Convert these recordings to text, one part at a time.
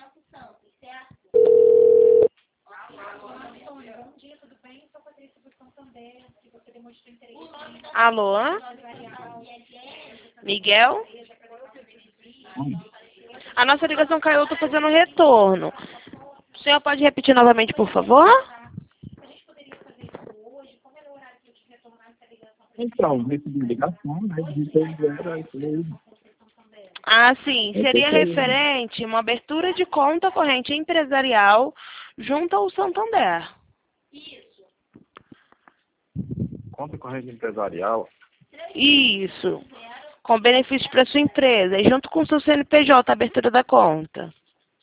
Alô? Miguel? A nossa ligação caiu, eu tô fazendo um retorno. O senhor pode repetir novamente, por favor? Então, recebi ligação, né? Digitei zero, aí falei, Ah, sim. Seria referente a uma abertura de conta corrente empresarial junto ao Santander. conta corrente empresarial. Isso. Com benefícios para sua empresa. E junto com o seu CNPJ, a abertura da conta.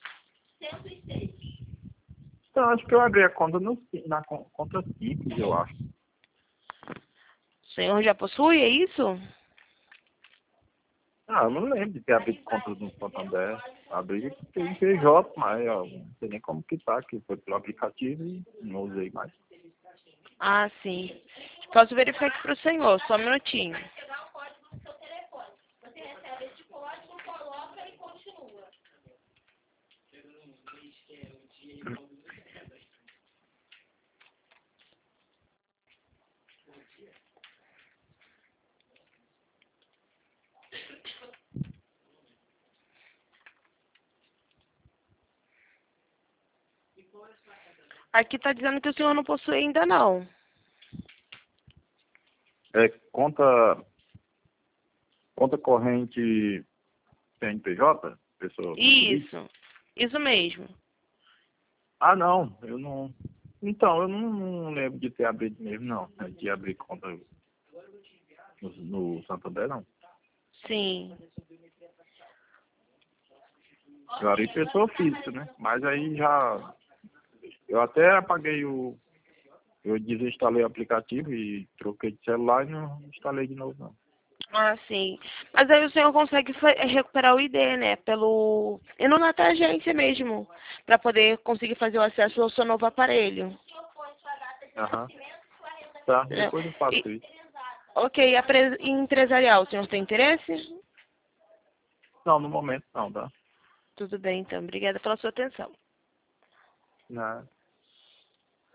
Então, acho que eu abri a conta na conta simples, eu acho. O senhor já possui, é isso? Ah, eu não lembro de ter abrido conta no Santander. Abri pelo PJ, mas ó, não sei nem como que tá, que foi pelo aplicativo e não usei mais. Ah, sim. Posso verificar aqui para o senhor, só um minutinho. Aqui está dizendo que o senhor não possui ainda não. É conta corrente CNPJ? Pessoa jurídica? Isso mesmo. Ah, não, eu não. Então, eu não lembro de ter abrido mesmo, não. De abrir conta no Santander, não. Sim. Eu abri pessoa física, né? Mas aí já. Eu até apaguei o. Eu desinstalei o aplicativo e troquei de celular e não instalei de novo, não. Ah, sim. Mas aí o senhor consegue recuperar o ID, né? Indo na agência mesmo, para poder conseguir fazer o acesso ao seu novo aparelho. Aham. Tá, É. depois eu faço isso. Ok, empresarial, o senhor tem interesse? Não, no momento não, tá? Tudo bem, então. Obrigada pela sua atenção. Não.